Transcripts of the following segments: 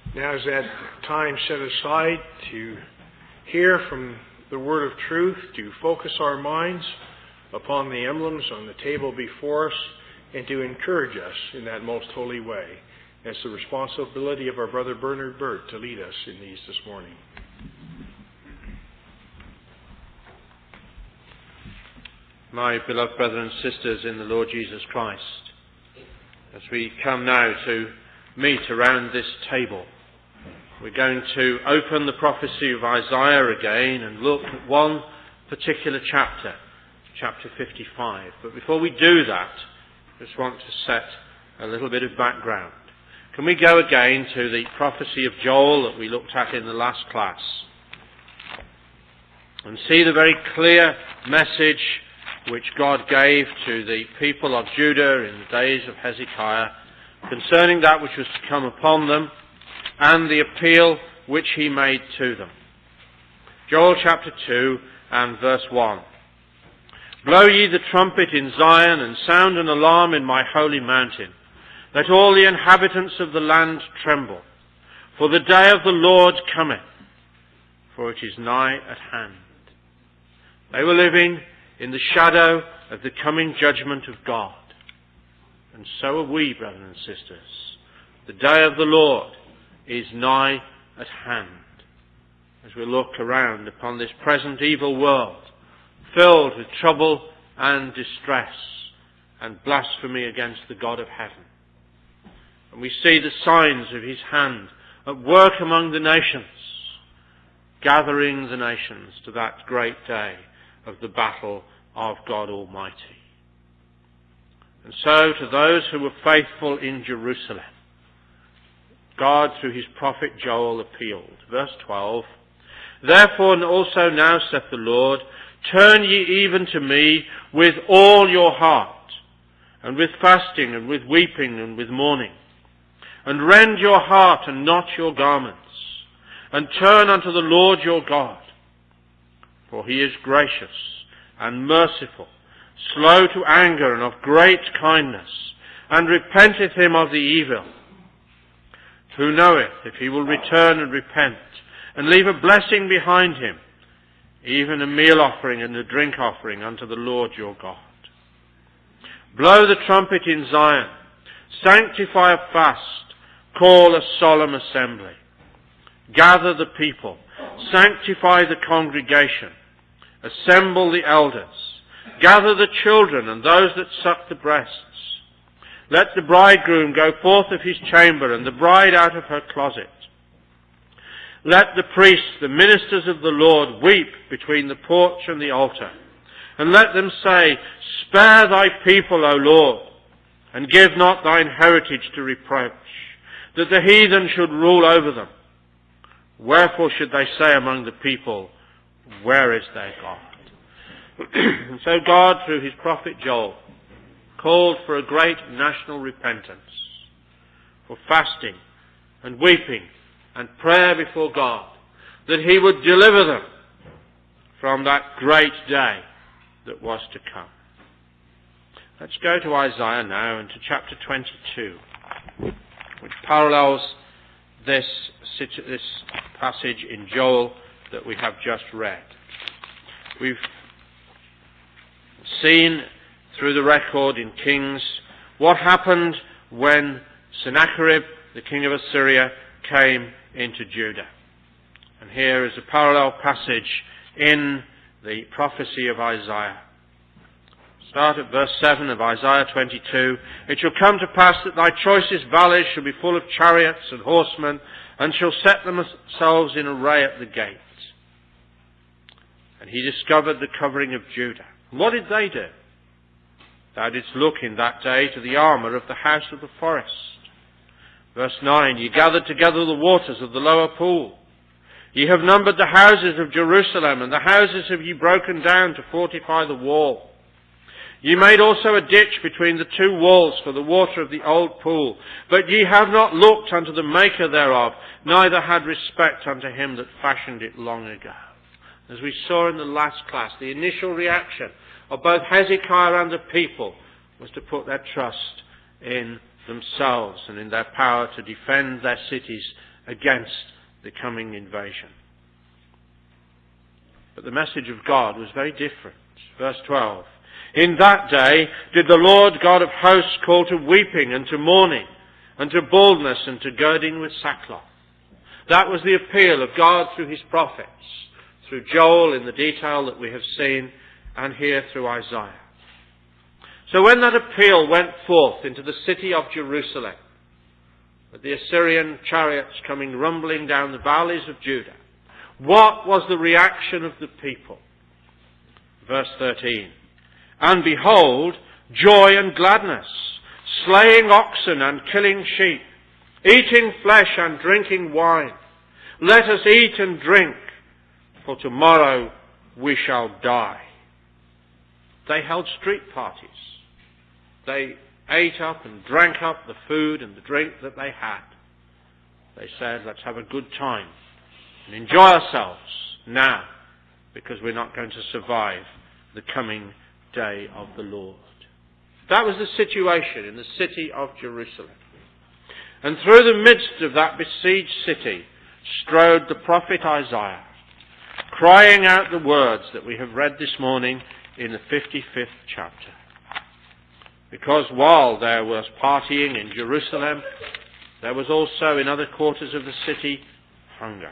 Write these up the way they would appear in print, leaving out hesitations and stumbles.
Now is that time set aside to hear from the word of truth, to focus our minds upon the emblems on the table before us, and to encourage us in that most holy way. It's the responsibility of our brother Bernard Burt to lead us in these this morning. My beloved brothers and sisters in the Lord Jesus Christ, as we come now to meet around this table, we're going to open the prophecy of Isaiah again and look at one particular chapter, chapter 55. But before we do that, I just want to set a little bit of background. Can we go again to the prophecy of Joel that we looked at in the last class and see the very clear message which God gave to the people of Judah in the days of Hezekiah concerning that which was to come upon them and the appeal which he made to them. Joel chapter 2 and verse 1. Blow ye the trumpet in Zion, and sound an alarm in my holy mountain. Let all the inhabitants of the land tremble. For the day of the Lord cometh, for it is nigh at hand. They were living in the shadow of the coming judgment of God. And so are we, brothers and sisters. The day of the Lord is nigh at hand. As we look around upon this present evil world, filled with trouble and distress and blasphemy against the God of heaven. And we see the signs of his hand at work among the nations, gathering the nations to that great day of the battle of God Almighty. And so to those who were faithful in Jerusalem, God through his prophet Joel appealed. Verse 12, Therefore also now saith the Lord, turn ye even to me with all your heart, and with fasting, and with weeping, and with mourning. And rend your heart, and not your garments, and turn unto the Lord your God. For he is gracious and merciful, slow to anger, and of great kindness, and repenteth him of the evil. Who knoweth if he will return and repent, and leave a blessing behind him, even a meal offering and a drink offering unto the Lord your God. Blow the trumpet in Zion, sanctify a fast, call a solemn assembly. Gather the people, sanctify the congregation, assemble the elders, gather the children and those that suck the breasts. Let the bridegroom go forth of his chamber, and the bride out of her closet. Let the priests, the ministers of the Lord, weep between the porch and the altar. And let them say, Spare thy people, O Lord, and give not thine heritage to reproach, that the heathen should rule over them. Wherefore should they say among the people, Where is their God? And so God, through his prophet Joel, called for a great national repentance, for fasting and weeping and prayer before God, that he would deliver them from that great day that was to come. Let's go to Isaiah now and to chapter 22, which parallels this passage in Joel that we have just read. We've seen through the record in Kings what happened when Sennacherib, the king of Assyria, came into Judah. And here is a parallel passage in the prophecy of Isaiah. Start at verse 7 of Isaiah 22. It shall come to pass that thy choicest valleys shall be full of chariots and horsemen, and shall set themselves in array at the gate. And he discovered the covering of Judah. And what did they do? Thou didst look in that day to the armour of the house of the forest. Verse 9, Ye gathered together the waters of the lower pool. Ye have numbered the houses of Jerusalem, and the houses have ye broken down to fortify the wall. Ye made also a ditch between the two walls for the water of the old pool. But ye have not looked unto the maker thereof, neither had respect unto him that fashioned it long ago. As we saw in the last class, the initial reaction of both Hezekiah and the people was to put their trust in themselves and in their power to defend their cities against the coming invasion. But the message of God was very different. Verse 12. In that day did the Lord God of hosts call to weeping and to mourning and to baldness and to girding with sackcloth. That was the appeal of God through his prophets, through Joel in the detail that we have seen, and here through Isaiah. So when that appeal went forth into the city of Jerusalem, with the Assyrian chariots coming rumbling down the valleys of Judah, what was the reaction of the people? Verse 13. And behold, joy and gladness, slaying oxen and killing sheep, eating flesh and drinking wine. Let us eat and drink, for tomorrow we shall die. They held street parties. They ate up and drank up the food and the drink that they had. They said, let's have a good time and enjoy ourselves now, because we're not going to survive the coming day of the Lord. That was the situation in the city of Jerusalem. And through the midst of that besieged city strode the prophet Isaiah, crying out the words that we have read this morning in the 55th chapter. Because while there was partying in Jerusalem, there was also in other quarters of the city hunger.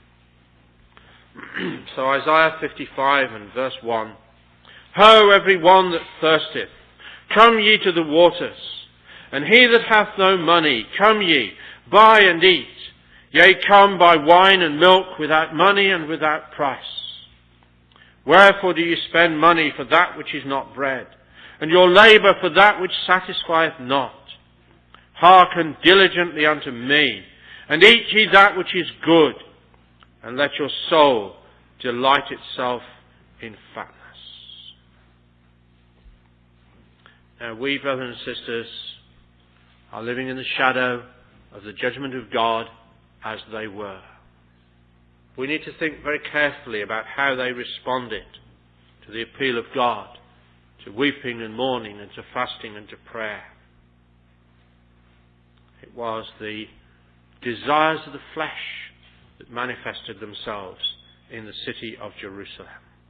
So Isaiah 55 and verse 1. Ho, every one that thirsteth, come ye to the waters, and he that hath no money, come ye, buy and eat. Yea, come, buy wine and milk without money and without price. Wherefore do ye spend money for that which is not bread, and your labour for that which satisfieth not? Hearken diligently unto me, and eat ye that which is good, and let your soul delight itself in fatness. Now we, brothers and sisters, are living in the shadow of the judgment of God as they were. We need to think very carefully about how they responded to the appeal of God, to weeping and mourning and to fasting and to prayer. It was the desires of the flesh that manifested themselves in the city of Jerusalem.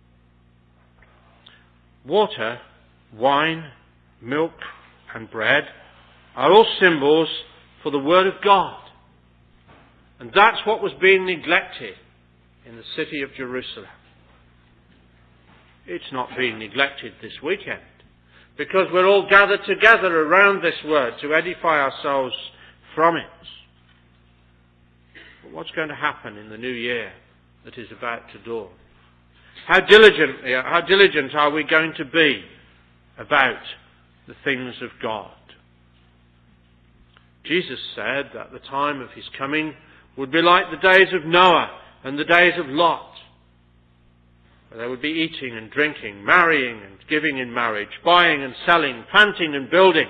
Water, wine, milk and bread are all symbols for the Word of God. And that's what was being neglected in the city of Jerusalem. It's not being neglected this weekend, because we're all gathered together around this Word to edify ourselves from it. But what's going to happen in the new year that is about to dawn? How diligent are we going to be about the things of God? Jesus said that the time of his coming would be like the days of Noah and the days of Lot, where they would be eating and drinking, marrying and giving in marriage, buying and selling, planting and building.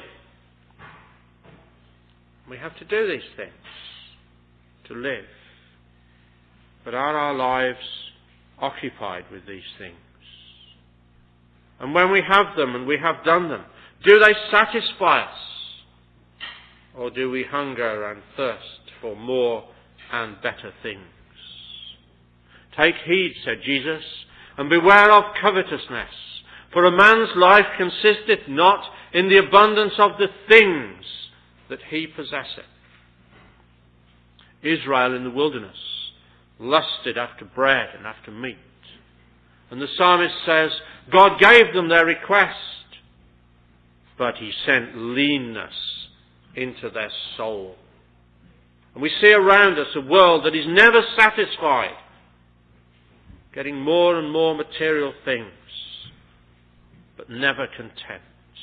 We have to do these things to live. But are our lives occupied with these things? And when we have them and we have done them, do they satisfy us? Or do we hunger and thirst for more and better things? Take heed, said Jesus, and beware of covetousness, for a man's life consisteth not in the abundance of the things that he possesseth. Israel in the wilderness lusted after bread and after meat. And the psalmist says, God gave them their request, but he sent leanness into their soul. And we see around us a world that is never satisfied, getting more and more material things, but never content.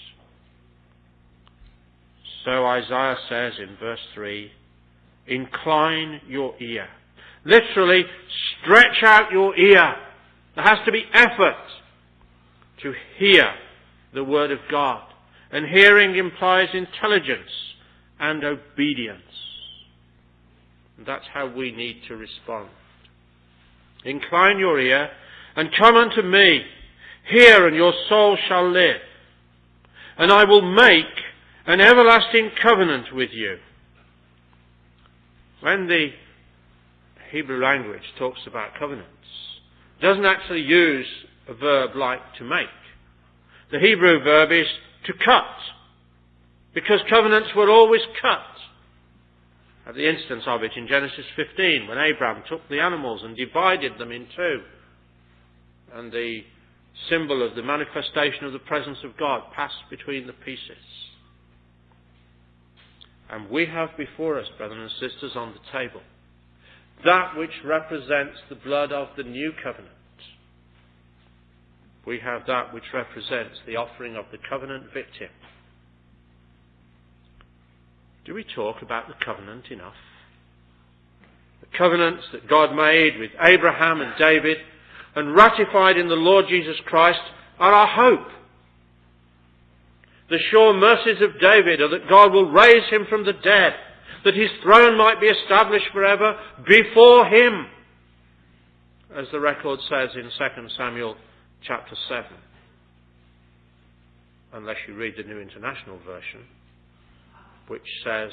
So Isaiah says in verse 3, incline your ear. Literally, stretch out your ear. There has to be effort to hear the Word of God. And hearing implies intelligence and obedience. And that's how we need to respond. Incline your ear and come unto me. Hear, and your soul shall live. And I will make an everlasting covenant with you. When the Hebrew language talks about covenants, it doesn't actually use a verb like to make. The Hebrew verb is to cut, because covenants were always cut. At the instance of it in Genesis 15, when Abraham took the animals and divided them in two, and the symbol of the manifestation of the presence of God passed between the pieces. And we have before us, brothers and sisters, on the table, that which represents the blood of the new covenant. We have that which represents the offering of the covenant victim. Do we talk about the covenant enough? The covenants that God made with Abraham and David and ratified in the Lord Jesus Christ are our hope. The sure mercies of David are that God will raise him from the dead, that his throne might be established forever before him, as the record says in 2 Samuel chapter 7. Unless you read the New International Version, which says,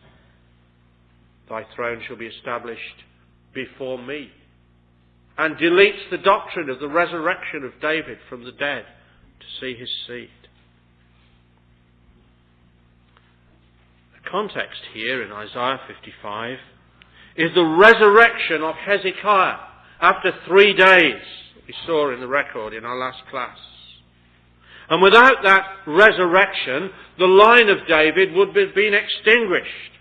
"Thy throne shall be established before me," and deletes the doctrine of the resurrection of David from the dead to see his seed. The context here in Isaiah 55 is the resurrection of Hezekiah after 3 days, we saw in the record in our last class. And without that resurrection, the line of David would have been extinguished.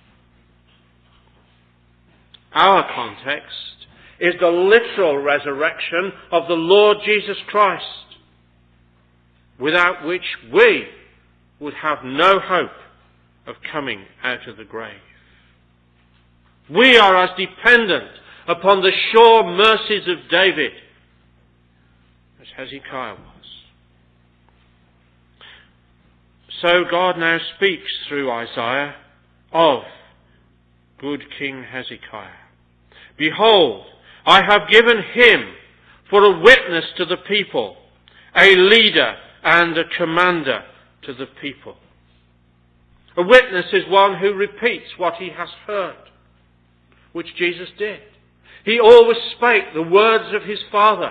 Our context is the literal resurrection of the Lord Jesus Christ, without which we would have no hope of coming out of the grave. We are as dependent upon the sure mercies of David as Hezekiah was. So God now speaks through Isaiah of good King Hezekiah. "Behold, I have given him for a witness to the people, a leader and a commander to the people." A witness is one who repeats what he has heard, which Jesus did. He always spake the words of his Father.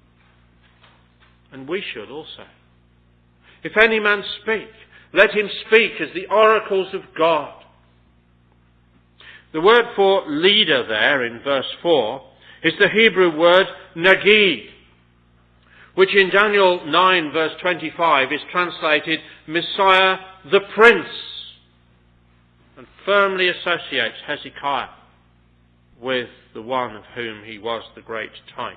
And we should also. "If any man speak, let him speak as the oracles of God." The word for leader there in verse 4 is the Hebrew word nagid, which in Daniel 9 verse 25 is translated Messiah the Prince, and firmly associates Hezekiah with the one of whom he was the great type.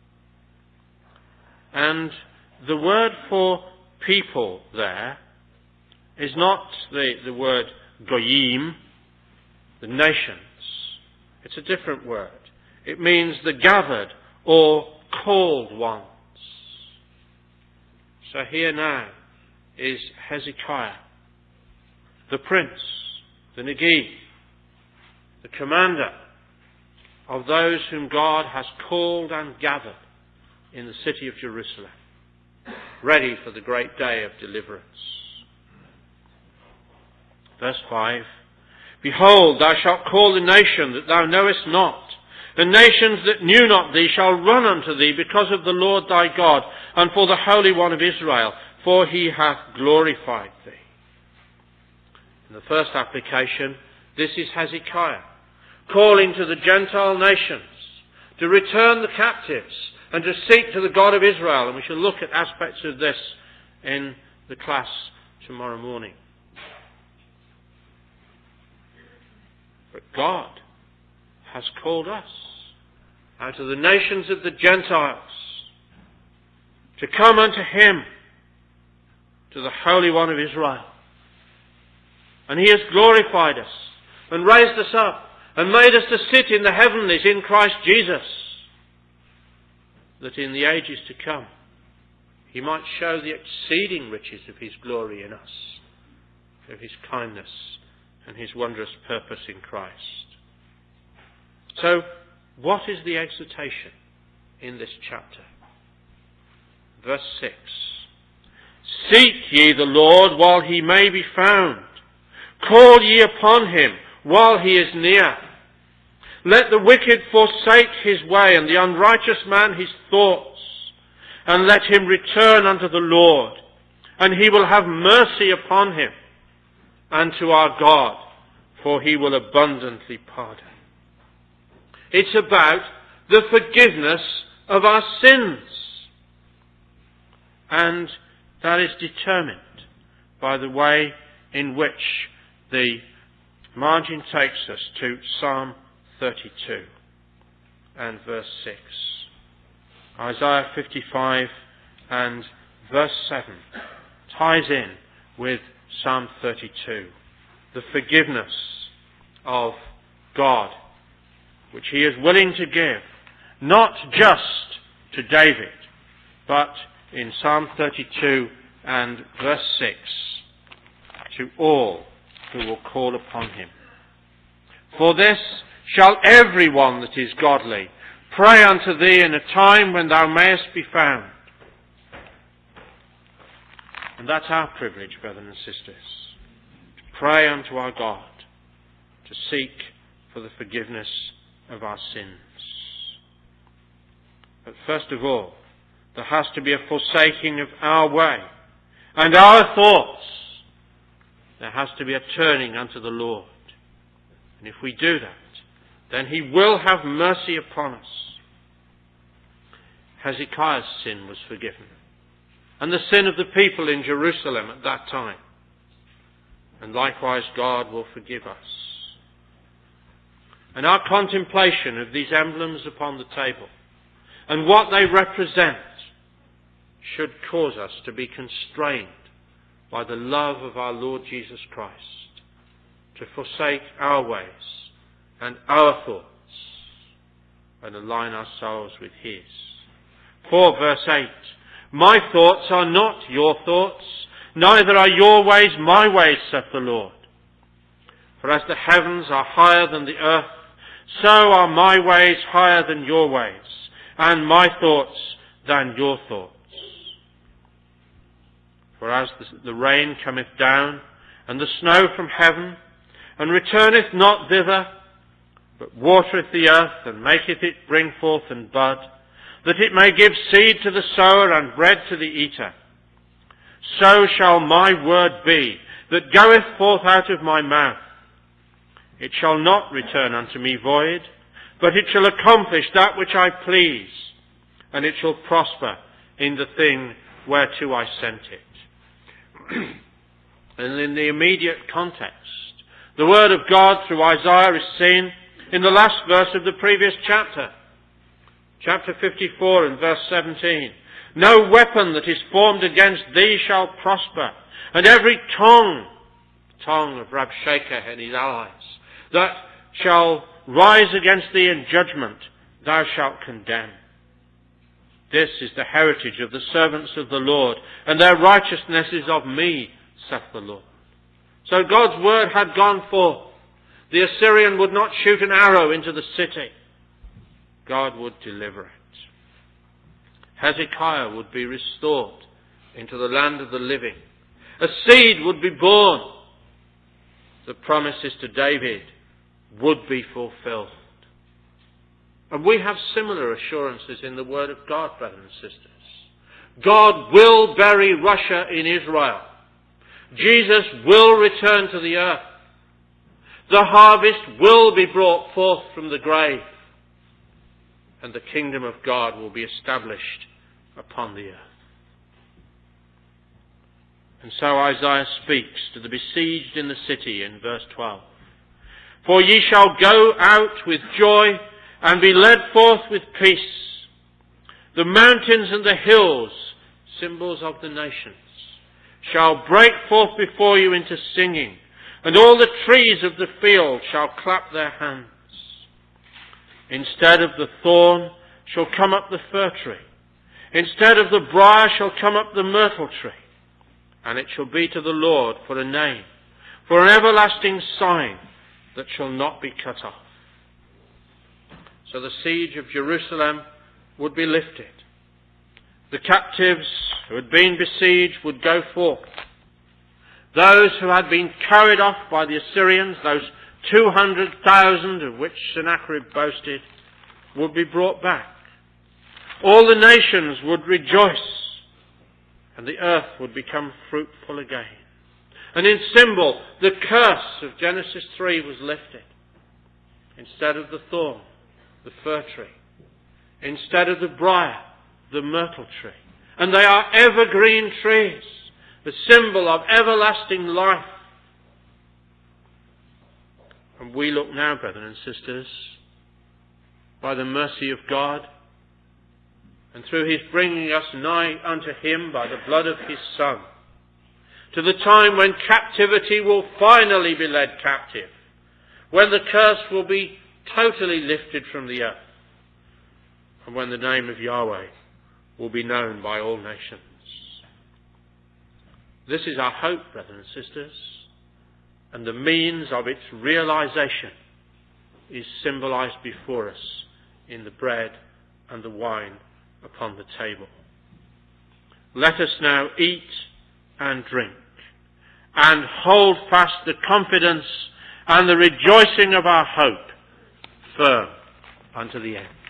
And the word for people there is not the word goyim, the nations. It's a different word. It means the gathered or called ones. So here now is Hezekiah, the prince, the nagid, the commander of those whom God has called and gathered in the city of Jerusalem, ready for the great day of deliverance. Verse 5, "Behold, thou shalt call the nation that thou knowest not. The nations that knew not thee shall run unto thee because of the Lord thy God, and for the Holy One of Israel, for he hath glorified thee." In the first application, this is Hezekiah, calling to the Gentile nations to return the captives and to seek to the God of Israel. And we shall look at aspects of this in the class tomorrow morning. But God has called us out of the nations of the Gentiles to come unto him, to the Holy One of Israel. And he has glorified us and raised us up and made us to sit in the heavenlies in Christ Jesus, that in the ages to come he might show the exceeding riches of his glory in us, of his kindness and his wondrous purpose in Christ. So, what is the exhortation in this chapter? Verse 6. "Seek ye the Lord while he may be found. Call ye upon him while he is near. Let the wicked forsake his way, and the unrighteous man his thoughts, and let him return unto the Lord, and he will have mercy upon him, and to our God, for he will abundantly pardon. It's about the forgiveness of our sins. And that is determined by the way in which the margin takes us to Psalm 32 and verse 6. Isaiah 55 and verse 7 ties in with Psalm 32. The forgiveness of God, which he is willing to give, not just to David, but in Psalm 32 and verse 6, to all who will call upon him. For this shall every one that is godly pray unto thee in a time when thou mayest be found. And that's our privilege, brothers and sisters, to pray unto our God, to seek for the forgiveness of our sins. But first of all, there has to be a forsaking of our way and our thoughts. There has to be a turning unto the Lord. And if we do that, then he will have mercy upon us. Hezekiah's sin was forgiven, and the sin of the people in Jerusalem at that time. And likewise God will forgive us. And our contemplation of these emblems upon the table and what they represent should cause us to be constrained by the love of our Lord Jesus Christ, to forsake our ways and our thoughts and align ourselves with his. For verse 8, my thoughts are not your thoughts, neither are your ways my ways, saith the Lord. For as the heavens are higher than the earth, so are my ways higher than your ways, and my thoughts than your thoughts. For as the rain cometh down, and the snow from heaven, and returneth not thither, but watereth the earth, and maketh it bring forth and bud, that it may give seed to the sower and bread to the eater, so shall my word be that goeth forth out of my mouth. It shall not return unto me void, but it shall accomplish that which I please, and it shall prosper in the thing whereto I sent it. And in the immediate context, the word of God through Isaiah is seen in the last verse of the previous chapter. Chapter 54 and verse 17. No weapon that is formed against thee shall prosper, and every tongue of Rabshakeh and his allies, that shall rise against thee in judgment, thou shalt condemn. This is the heritage of the servants of the Lord, and their righteousness is of me, saith the Lord. So God's word had gone forth. The Assyrian would not shoot an arrow into the city. God would deliver it. Hezekiah would be restored into the land of the living. A seed would be born. The promises to David would be fulfilled. And we have similar assurances in the Word of God, brothers and sisters. God will bury Russia in Israel. Jesus will return to the earth. The harvest will be brought forth from the grave. And the kingdom of God will be established upon the earth. And so Isaiah speaks to the besieged in the city in verse 12. For ye shall go out with joy and be led forth with peace. The mountains and the hills, symbols of the nations, shall break forth before you into singing, and all the trees of the field shall clap their hands. Instead of the thorn shall come up the fir tree. Instead of the briar shall come up the myrtle tree. And it shall be to the Lord for a name, for an everlasting sign that shall not be cut off. So the siege of Jerusalem would be lifted. The captives who had been besieged would go forth. Those who had been carried off by the Assyrians, those 200,000 of which Sennacherib boasted would be brought back. All the nations would rejoice, and the earth would become fruitful again. And in symbol, the curse of Genesis 3 was lifted. Instead of the thorn, the fir tree. Instead of the briar, the myrtle tree. And they are evergreen trees, the symbol of everlasting life. And we look now, brethren and sisters, by the mercy of God, and through his bringing us nigh unto him by the blood of his Son, to the time when captivity will finally be led captive, when the curse will be totally lifted from the earth, and when the name of Yahweh will be known by all nations. This is our hope, brethren and sisters, and the means of its realization is symbolized before us in the bread and the wine upon the table. Let us now eat and drink and hold fast the confidence and the rejoicing of our hope firm unto the end.